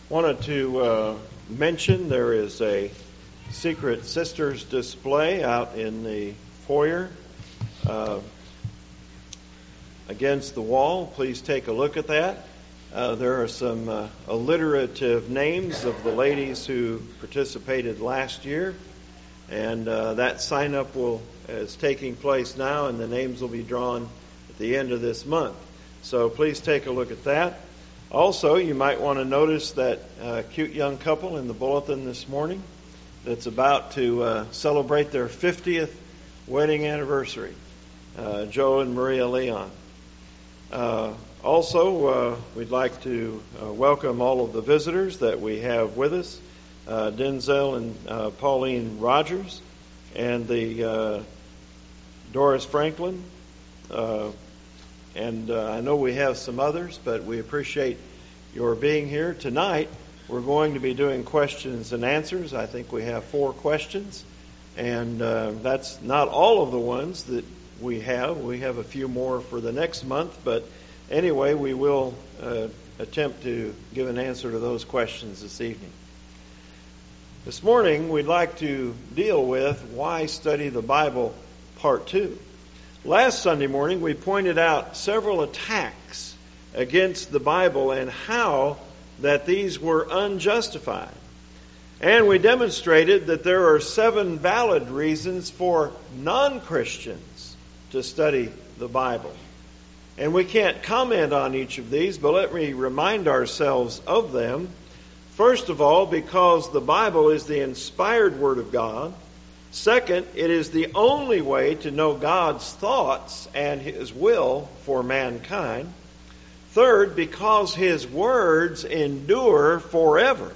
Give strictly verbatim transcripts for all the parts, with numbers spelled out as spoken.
Wanted to uh, mention there is a Secret Sisters display out in the foyer uh, against the wall. Please take a look at that. Uh, there are some uh, alliterative names of the ladies who participated last year, and uh, that sign-up will is taking place now, and the names will be drawn at the end of this month. So please take a look at that. Also, you might want to notice that uh, cute young couple in the bulletin this morning that's about to uh, celebrate their fiftieth wedding anniversary, uh, Joe and Maria Leon. Uh, also, uh, we'd like to uh, welcome all of the visitors that we have with us, uh, Denzel and uh, Pauline Rogers, and the uh, Doris Franklin. Uh, And uh, I know we have some others, but we appreciate your being here. Tonight, we're going to be doing questions and answers. I think we have four questions, and uh, that's not all of the ones that we have. We have a few more for the next month, but anyway, we will uh, attempt to give an answer to those questions this evening. This morning, we'd like to deal with Why Study the Bible, Part two. Last Sunday morning, we pointed out several attacks against the Bible and how that these were unjustified. And we demonstrated that there are seven valid reasons for non-Christians to study the Bible. And we can't comment on each of these, but let me remind ourselves of them. First of all, because the Bible is the inspired Word of God. Second, it is the only way to know God's thoughts and His will for mankind. Third, because His words endure forever.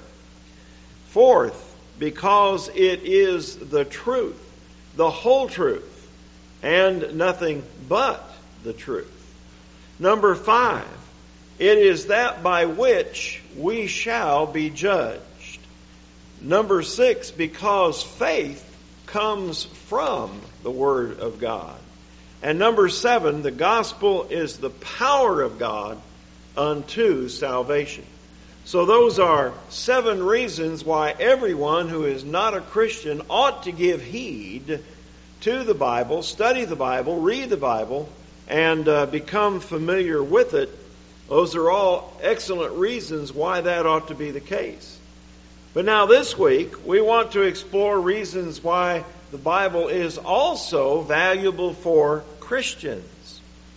Fourth, because it is the truth, the whole truth, and nothing but the truth. Number five, it is that by which we shall be judged. Number six, because faith comes from the Word of God. And number seven, the gospel is the power of God unto salvation. So those are seven reasons why everyone who is not a Christian ought to give heed to the Bible, study the Bible, read the Bible, and uh, become familiar with it. Those are all excellent reasons why that ought to be the case. But now this week, we want to explore reasons why the Bible is also valuable for Christians.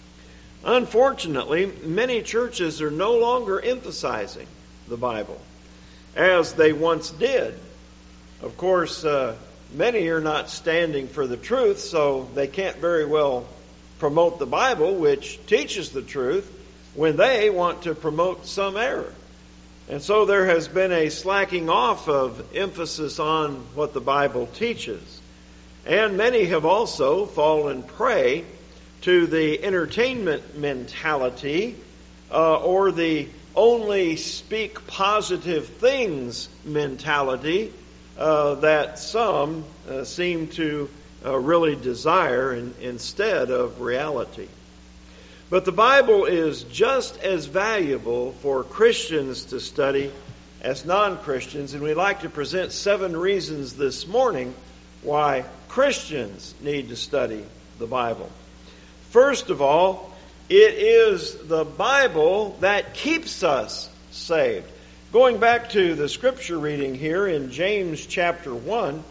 Unfortunately, many churches are no longer emphasizing the Bible as they once did. Of course, uh, many are not standing for the truth, so they can't very well promote the Bible, which teaches the truth, when they want to promote some error. And so there has been a slacking off of emphasis on what the Bible teaches. And many have also fallen prey to the entertainment mentality uh, or the only speak positive things mentality uh, that some uh, seem to uh, really desire in, instead of reality. But the Bible is just as valuable for Christians to study as non-Christians, and we'd like to present seven reasons this morning why Christians need to study the Bible. First of all, it is the Bible that keeps us saved. Going back to the scripture reading here in James chapter one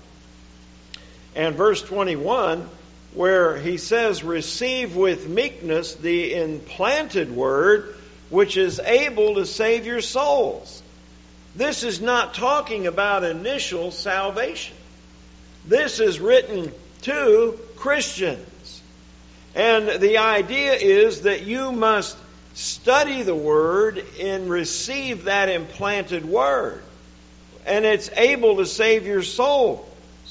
and verse twenty-one, where he says, receive with meekness the implanted word, which is able to save your souls. This is not talking about initial salvation. This is written to Christians. And the idea is that you must study the word and receive that implanted word. And it's able to save your souls.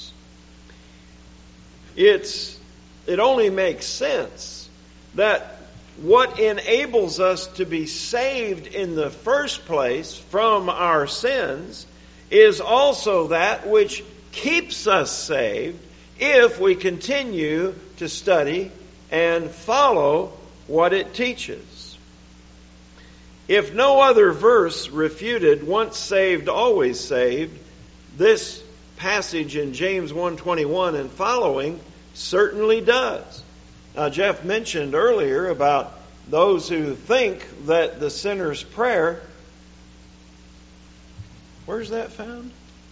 It's It only makes sense that what enables us to be saved in the first place from our sins is also that which keeps us saved if we continue to study and follow what it teaches. If no other verse refuted once saved, always saved, this passage in James one twenty-one and following certainly does. Now, Jeff mentioned earlier about those who think that the sinner's prayer, where's that found?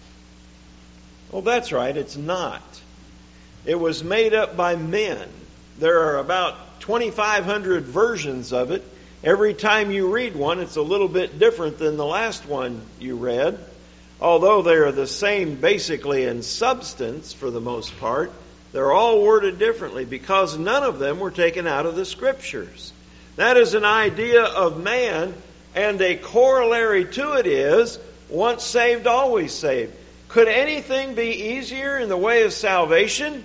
Oh, that's right, it's not. It was made up by men. There are about twenty-five hundred versions of it. Every time you read one, it's a little bit different than the last one you read. Although they are the same basically in substance for the most part, they're all worded differently because none of them were taken out of the Scriptures. That is an idea of man, and a corollary to it is, once saved, always saved. Could anything be easier in the way of salvation?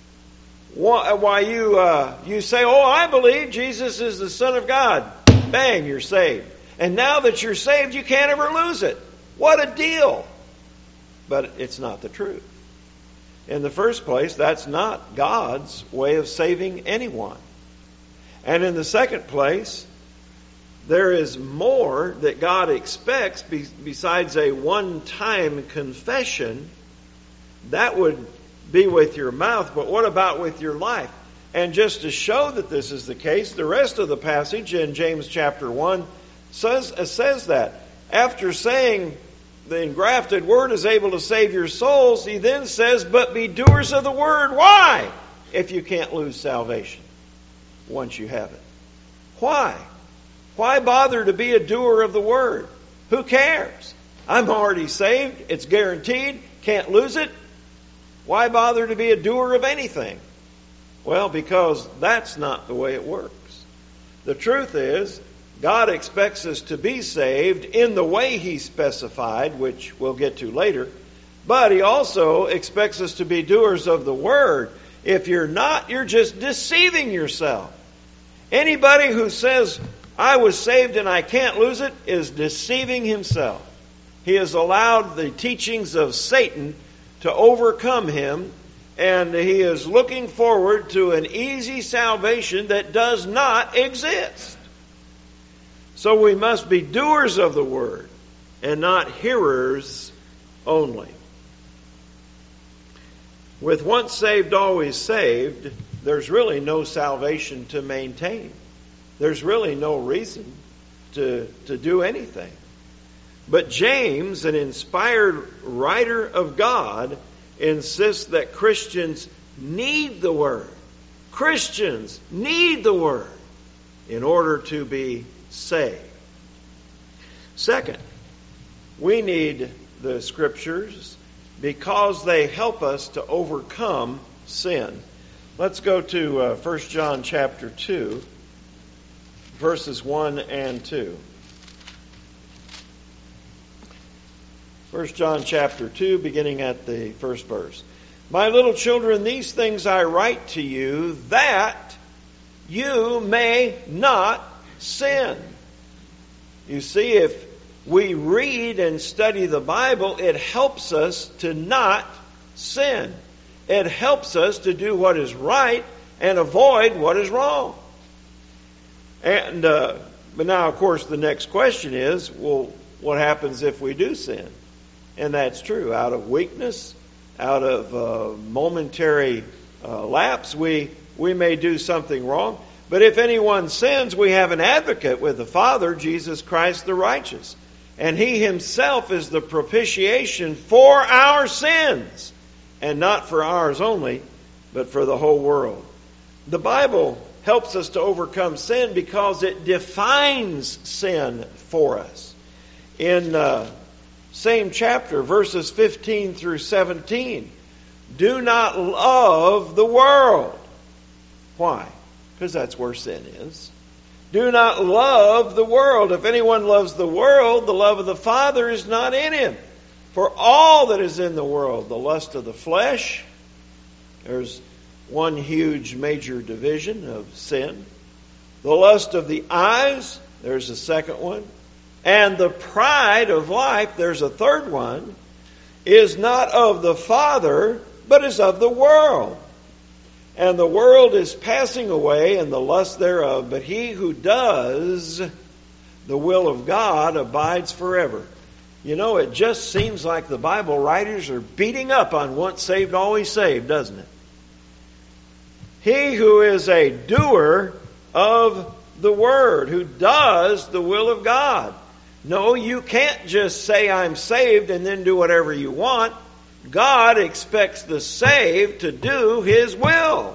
Why you uh, you say, oh, I believe Jesus is the Son of God. Bang, you're saved. And now that you're saved, you can't ever lose it. What a deal! But it's not the truth. In the first place, that's not God's way of saving anyone. And in the second place, there is more that God expects besides a one-time confession. That would be with your mouth, but what about with your life? And just to show that this is the case, the rest of the passage in James chapter one says, uh, says that. After saying the engrafted word is able to save your souls, he then says, but be doers of the word. Why? If you can't lose salvation once you have it. Why? Why bother to be a doer of the word? Who cares? I'm already saved. It's guaranteed. Can't lose it. Why bother to be a doer of anything? Well, because that's not the way it works. The truth is, God expects us to be saved in the way He specified, which we'll get to later. But He also expects us to be doers of the Word. If you're not, you're just deceiving yourself. Anybody who says, I was saved and I can't lose it, is deceiving himself. He has allowed the teachings of Satan to overcome him, and he is looking forward to an easy salvation that does not exist. So we must be doers of the word and not hearers only. With once saved, always saved, there's really no salvation to maintain. There's really no reason to, to do anything. But James, an inspired writer of God, insists that Christians need the Word. Christians need the Word in order to be saved. Second, we need the Scriptures because they help us to overcome sin. Let's go to uh, First John chapter two, verses one and two. First John chapter two, beginning at the first verse. My little children, these things I write to you, that you may not sin. You see, if we read and study the Bible, it helps us to not sin. It helps us to do what is right and avoid what is wrong. And uh, but now, of course, the next question is, well, what happens if we do sin? And that's true. Out of weakness, out of uh, momentary uh, lapse, we we may do something wrong. But if anyone sins, we have an advocate with the Father, Jesus Christ the righteous. And He Himself is the propitiation for our sins. And not for ours only, but for the whole world. The Bible helps us to overcome sin because it defines sin for us. In uh, same chapter, verses fifteen through seventeen, do not love the world. Why? Because that's where sin is. Do not love the world. If anyone loves the world, the love of the Father is not in him. For all that is in the world, the lust of the flesh, there's one huge major division of sin. The lust of the eyes, there's a second one. And the pride of life, there's a third one, is not of the Father, but is of the world. And the world is passing away and the lust thereof, but he who does the will of God abides forever. You know, it just seems like the Bible writers are beating up on once saved, always saved, doesn't it? He who is a doer of the word, who does the will of God. No, you can't just say I'm saved and then do whatever you want. God expects the saved to do His will.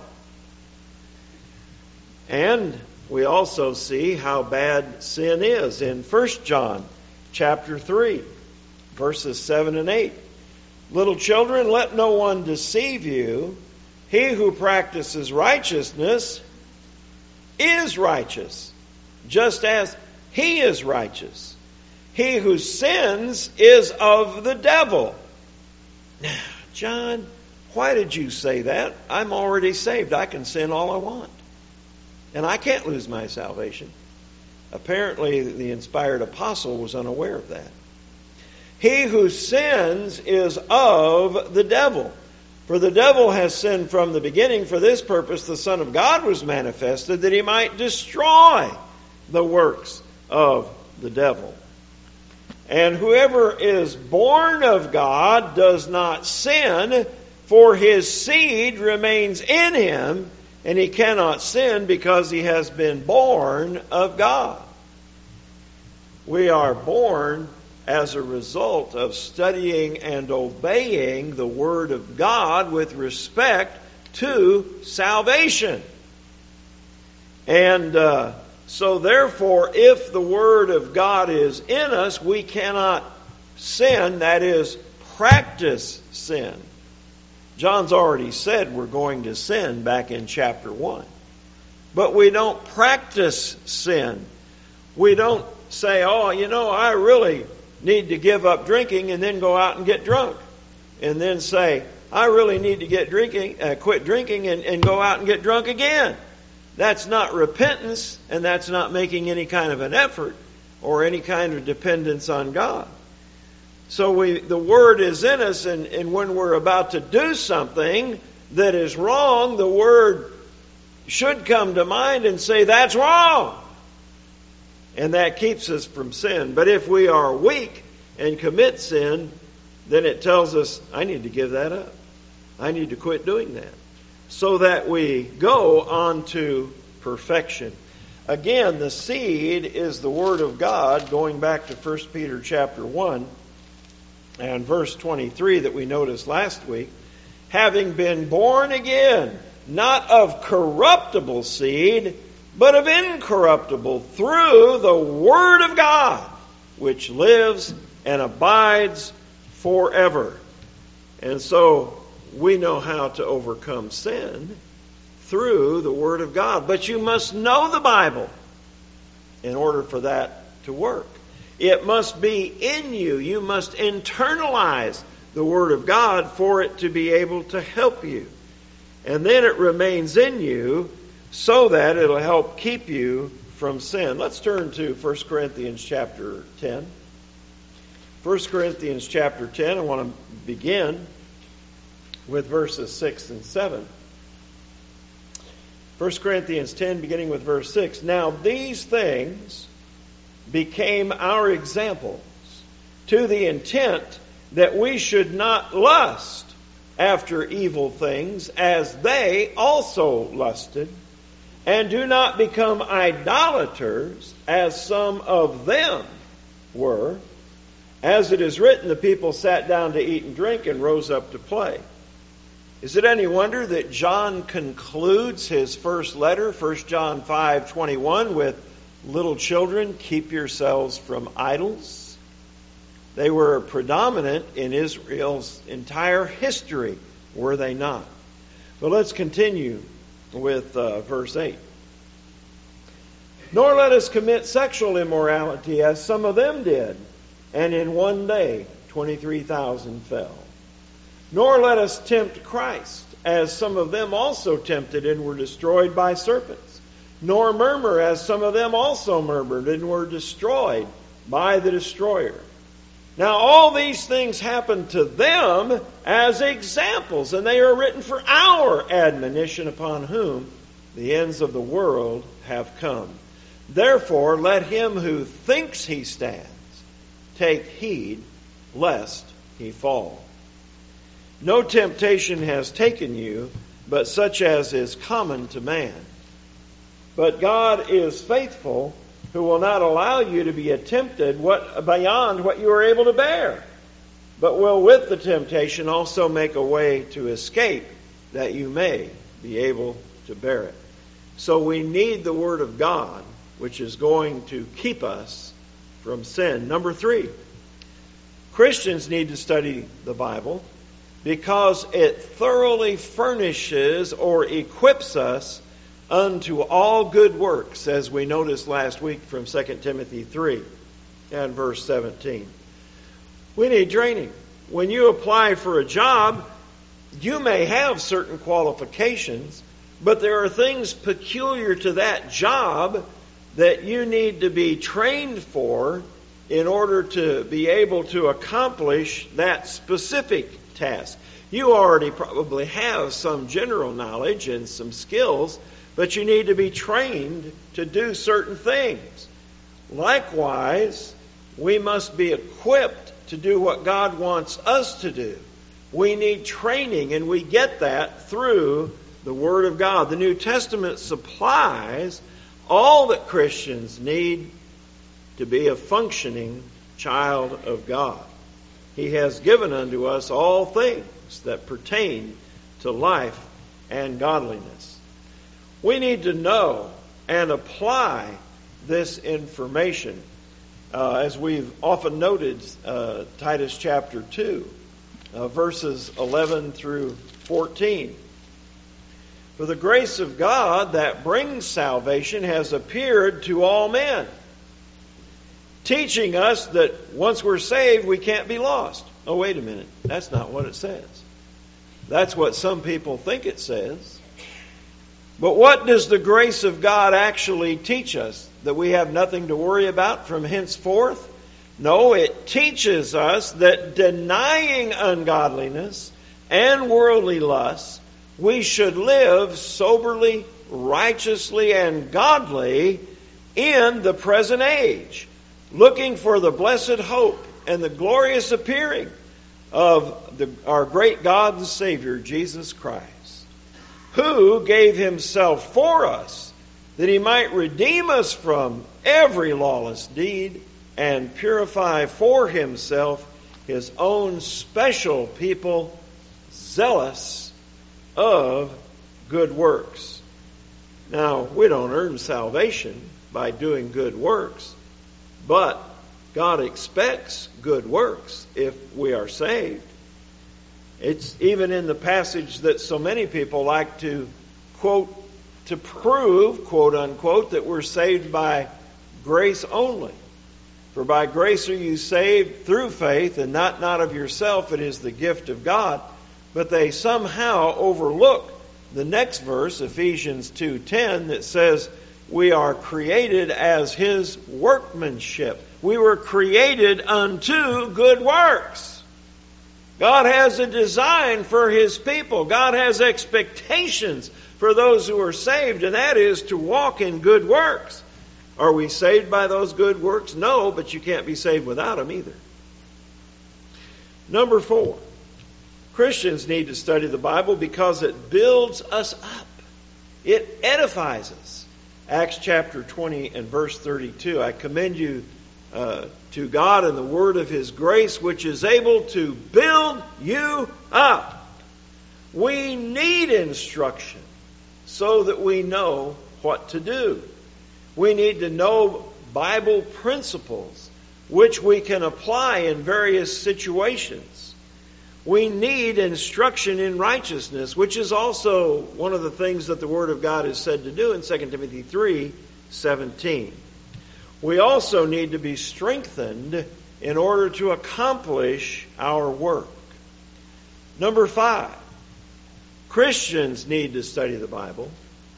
And we also see how bad sin is in First John chapter three, verses seven and eight. Little children, let no one deceive you. He who practices righteousness is righteous, just as He is righteous. He who sins is of the devil. Now, John, why did you say that? I'm already saved. I can sin all I want. And I can't lose my salvation. Apparently, the inspired apostle was unaware of that. He who sins is of the devil. For the devil has sinned from the beginning. For this purpose the Son of God was manifested, that He might destroy the works of the devil. And whoever is born of God does not sin, for his seed remains in him, and he cannot sin because he has been born of God. We are born as a result of studying and obeying the Word of God with respect to salvation. And uh, so therefore, if the Word of God is in us, we cannot sin, that is, practice sin. John's already said we're going to sin back in chapter one. But we don't practice sin. We don't say, oh, you know, I really need to give up drinking, and then go out and get drunk. And then say, I really need to get drinking, uh, quit drinking and, and go out and get drunk again. That's not repentance, and that's not making any kind of an effort or any kind of dependence on God. So we, the Word is in us, and, and when we're about to do something that is wrong, the Word should come to mind and say, that's wrong. And that keeps us from sin. But if we are weak and commit sin, then it tells us, I need to give that up. I need to quit doing that. So that we go on to perfection. Again, the seed is the Word of God, going back to First Peter chapter one and verse twenty-three that we noticed last week. Having been born again, not of corruptible seed, but of incorruptible, through the Word of God, which lives and abides forever. And so we know how to overcome sin through the Word of God. But you must know the Bible in order for that to work. It must be in you. You must internalize the Word of God for it to be able to help you. And then it remains in you so that it'll help keep you from sin. Let's turn to First Corinthians chapter ten. First Corinthians chapter ten, I want to begin with verses six and seven. First Corinthians ten, beginning with verse six. Now these things became our examples, to the intent that we should not lust after evil things, as they also lusted. And do not become idolaters, as some of them were. As it is written, the people sat down to eat and drink and rose up to play. Is it any wonder that John concludes his first letter, First John five twenty-one, with, little children, keep yourselves from idols? They were predominant in Israel's entire history, were they not? But let's continue with uh, verse eight. Nor let us commit sexual immorality, as some of them did, and in one day twenty-three thousand fell. Nor let us tempt Christ, as some of them also tempted and were destroyed by serpents. Nor murmur, as some of them also murmured and were destroyed by the destroyer. Now all these things happened to them as examples, and they are written for our admonition, upon whom the ends of the world have come. Therefore, let him who thinks he stands take heed lest he fall. No temptation has taken you, but such as is common to man. But God is faithful, who will not allow you to be tempted what, beyond what you are able to bear, but will with the temptation also make a way to escape, that you may be able to bear it. So we need the Word of God, which is going to keep us from sin. Number three, Christians need to study the Bible because it thoroughly furnishes or equips us unto all good works, as we noticed last week from Second Timothy three and verse seventeen. We need training. When you apply for a job, you may have certain qualifications, but there are things peculiar to that job that you need to be trained for in order to be able to accomplish that specific task. You already probably have some general knowledge and some skills, but you need to be trained to do certain things. Likewise, we must be equipped to do what God wants us to do. We need training, and we get that through the Word of God. The New Testament supplies all that Christians need to be a functioning child of God. He has given unto us all things that pertain to life and godliness. We need to know and apply this information. Uh, as we've often noted, uh, Titus chapter two, uh, verses eleven through fourteen. For the grace of God that brings salvation has appeared to all men, teaching us that once we're saved, we can't be lost. Oh, wait a minute. That's not what it says. That's what some people think it says. But what does the grace of God actually teach us? That we have nothing to worry about from henceforth? No, it teaches us that denying ungodliness and worldly lusts, we should live soberly, righteously, and godly in the present age, looking for the blessed hope and the glorious appearing of the, our great God and Savior, Jesus Christ, who gave Himself for us, that He might redeem us from every lawless deed and purify for Himself His own special people, zealous of good works. Now, we don't earn salvation by doing good works, but God expects good works if we are saved. It's even in the passage that so many people like to quote to prove, quote unquote, that we're saved by grace only. For by grace are you saved through faith, and not not of yourself, it is the gift of God. But they somehow overlook the next verse, Ephesians two ten, that says we are created as His workmanship. We were created unto good works. God has a design for His people. God has expectations for those who are saved, and that is to walk in good works. Are we saved by those good works? No, but you can't be saved without them either. Number four, Christians need to study the Bible because it builds us up. It edifies us. Acts chapter twenty and verse thirty-two. I commend you uh, to God and the word of His grace, which is able to build you up. We need instruction so that we know what to do. We need to know Bible principles which we can apply in various situations. We need instruction in righteousness, which is also one of the things that the Word of God is said to do in Second Timothy three seventeen. We also need to be strengthened in order to accomplish our work. Number five, Christians need to study the Bible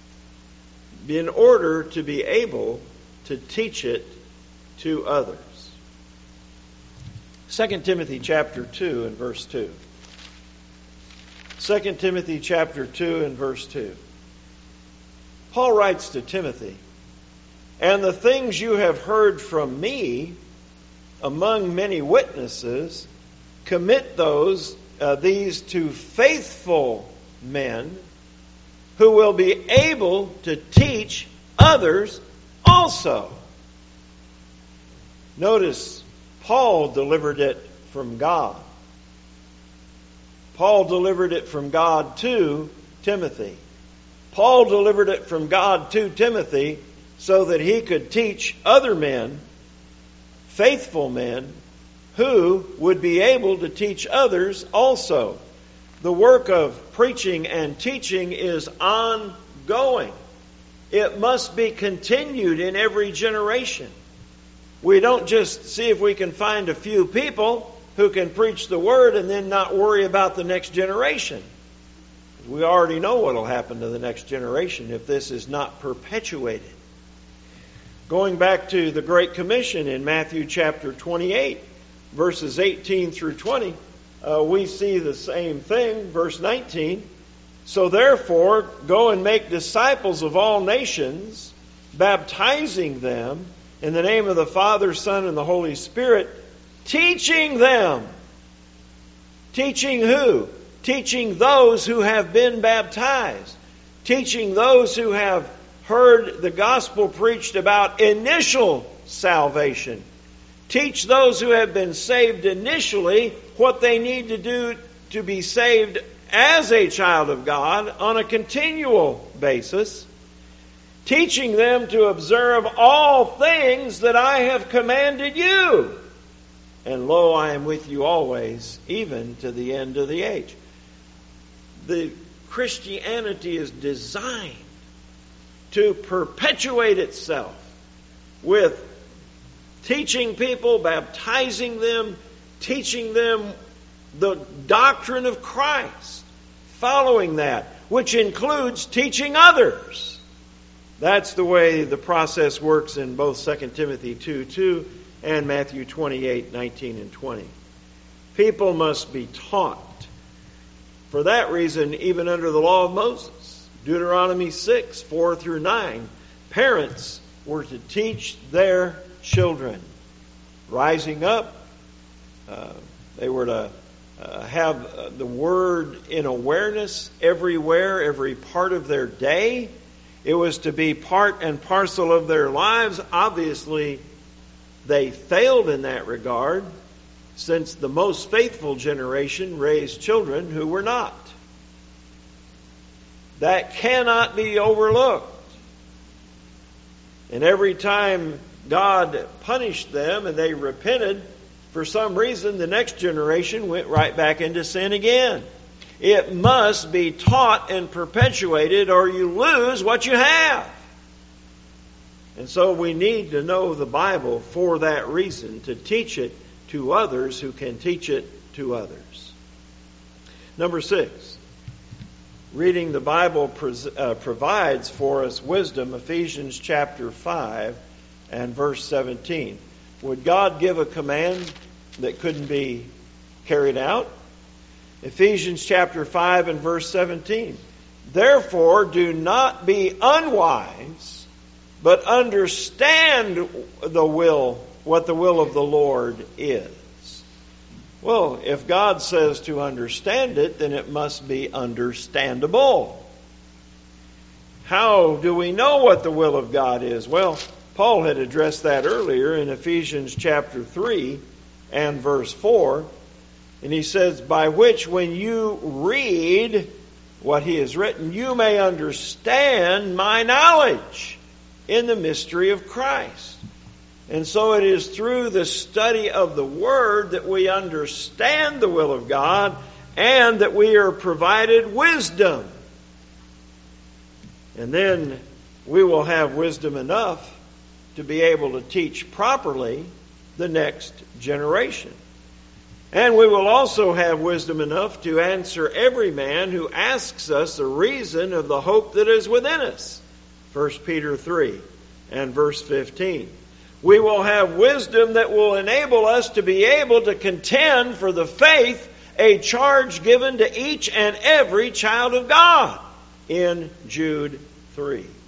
in order to be able to teach it to others. Second Timothy chapter two and verse two. Second Timothy chapter two and verse two. Paul writes to Timothy, And the things you have heard from me among many witnesses, commit those uh, these to faithful men who will be able to teach others also. Notice, Paul delivered it from God. Paul delivered it from God to Timothy. Paul delivered it from God to Timothy so that he could teach other men, faithful men, who would be able to teach others also. The work of preaching and teaching is ongoing. It must be continued in every generation. We don't just see if we can find a few people who can preach the Word and then not worry about the next generation. We already know what will happen to the next generation if this is not perpetuated. Going back to the Great Commission in Matthew chapter twenty-eight, verses eighteen through twenty, uh, we see the same thing. Verse nineteen, so therefore go and make disciples of all nations, baptizing them in the name of the Father, Son, and the Holy Spirit, teaching them. Teaching who? Teaching those who have been baptized. Teaching those who have heard the gospel preached about initial salvation. Teach those who have been saved initially what they need to do to be saved as a child of God on a continual basis. Teaching them to observe all things that I have commanded you. And lo, I am with you always, even to the end of the age. The Christianity is designed to perpetuate itself with teaching people, baptizing them, teaching them the doctrine of Christ, following that, which includes teaching others. That's the way the process works in both Second Timothy two two and Matthew twenty-eight, nineteen and twenty. People must be taught. For that reason, even under the law of Moses, Deuteronomy six, four through nine, parents were to teach their children. Rising up, uh, they were to uh, have uh, the Word in awareness everywhere, every part of their day. It was to be part and parcel of their lives. Obviously, they failed in that regard, since the most faithful generation raised children who were not. That cannot be overlooked. And every time God punished them and they repented, for some reason the next generation went right back into sin again. It must be taught and perpetuated, or you lose what you have. And so we need to know the Bible for that reason, to teach it to others who can teach it to others. Number six, reading the Bible pres- uh, provides for us wisdom. Ephesians chapter five and verse seventeen. Would God give a command that couldn't be carried out? Ephesians chapter five and verse seventeen. Therefore, do not be unwise, but understand the will, what the will of the Lord is. Well, if God says to understand it, then it must be understandable. How do we know what the will of God is? Well, Paul had addressed that earlier in Ephesians chapter three and verse four. And he says, by which when you read what he has written, you may understand my knowledge in the mystery of Christ. And so it is through the study of the Word that we understand the will of God and that we are provided wisdom. And then we will have wisdom enough to be able to teach properly the next generation. And we will also have wisdom enough to answer every man who asks us the reason of the hope that is within us. First Peter three and verse fifteen. We will have wisdom that will enable us to be able to contend for the faith, a charge given to each and every child of God in Jude three.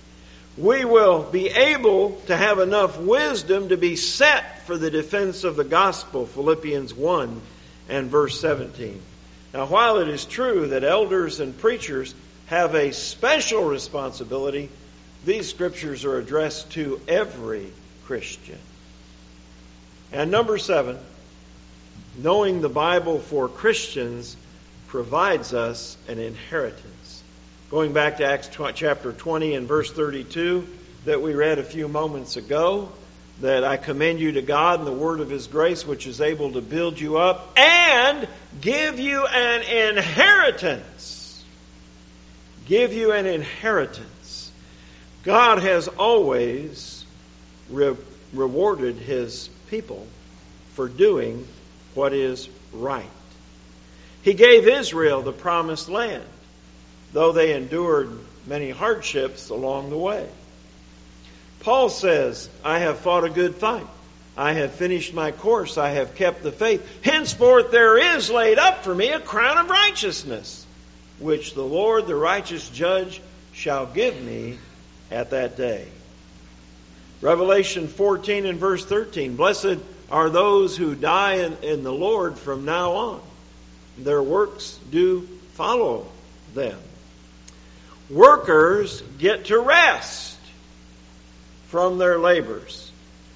we will be able to have enough wisdom to be set for the defense of the gospel, Philippians one and verse seventeen. Now, while it is true that elders and preachers have a special responsibility, these scriptures are addressed to every Christian. And number seven, knowing the Bible for Christians provides us an inheritance. Going back to Acts chapter twenty and verse thirty-two that we read a few moments ago, that I commend you to God and the word of His grace, which is able to build you up and give you an inheritance. Give you an inheritance. God has always re- rewarded His people for doing what is right. He gave Israel the promised land, though they endured many hardships along the way. Paul says, I have fought a good fight. I have finished my course. I have kept the faith. Henceforth there is laid up for me a crown of righteousness, which the Lord, the righteous judge, shall give me at that day. Revelation fourteen and verse thirteen. Blessed are those who die in, in the Lord from now on. Their works do follow them. Workers get to rest from their labors.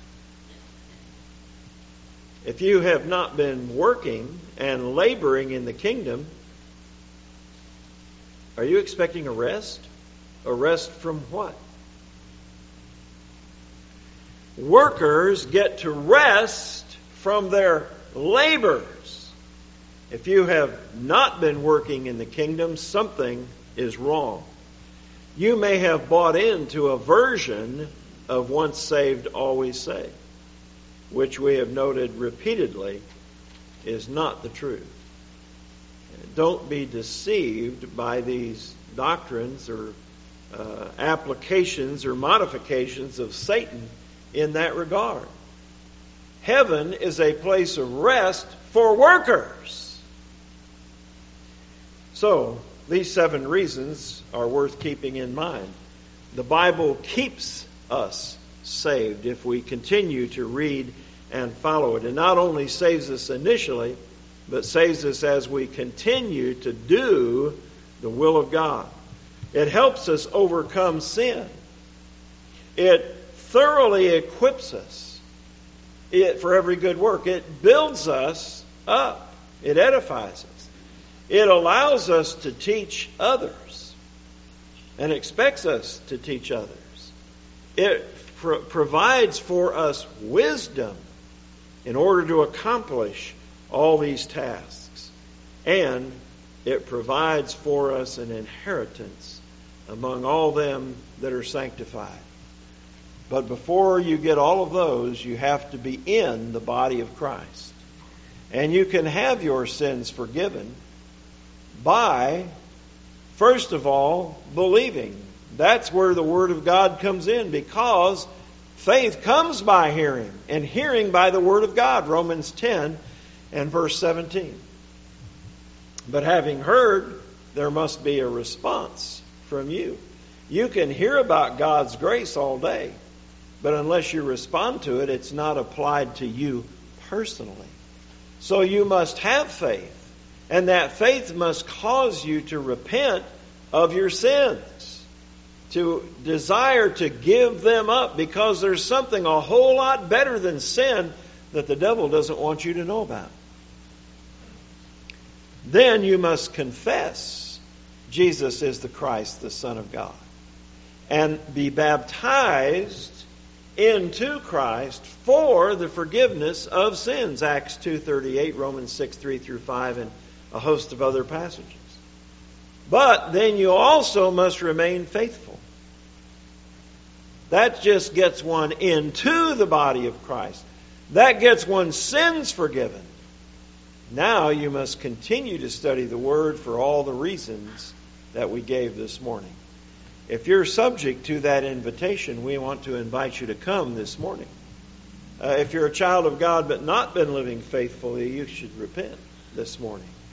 If you have not been working and laboring in the kingdom, are you expecting a rest? A rest from what? Workers get to rest from their labors. If you have not been working in the kingdom, something is wrong. You may have bought into a version of once saved, always saved, which we have noted repeatedly is not the truth. Don't be deceived by these doctrines or uh, applications or modifications of Satan in that regard. Heaven is a place of rest for workers. So, these seven reasons are worth keeping in mind. The Bible keeps us saved if we continue to read and follow it. It not only saves us initially, but saves us as we continue to do the will of God. It helps us overcome sin. It thoroughly equips us it, for every good work. It builds us up. It edifies us. It allows us to teach others and expects us to teach others. It pro- provides for us wisdom in order to accomplish all these tasks. And it provides for us an inheritance among all them that are sanctified. But before you get all of those, you have to be in the body of Christ. And you can have your sins forgiven by, first of all, believing. That's where the Word of God comes in, because faith comes by hearing, and hearing by the Word of God, Romans ten and verse seventeen. But having heard, there must be a response from you. You can hear about God's grace all day, but unless you respond to it, it's not applied to you personally. So you must have faith, and that faith must cause you to repent of your sins, to desire to give them up, because there's something a whole lot better than sin that the devil doesn't want you to know about. Then you must confess Jesus is the Christ, the Son of God, and be baptized into Christ for the forgiveness of sins. Acts two thirty-eight, Romans six three through five, and a host of other passages. But then you also must remain faithful. That just gets one into the body of Christ. That gets one's sins forgiven. Now you must continue to study the Word for all the reasons that we gave this morning. If you're subject to that invitation, we want to invite you to come this morning. Uh, if you're a child of God but not been living faithfully, you should repent this morning.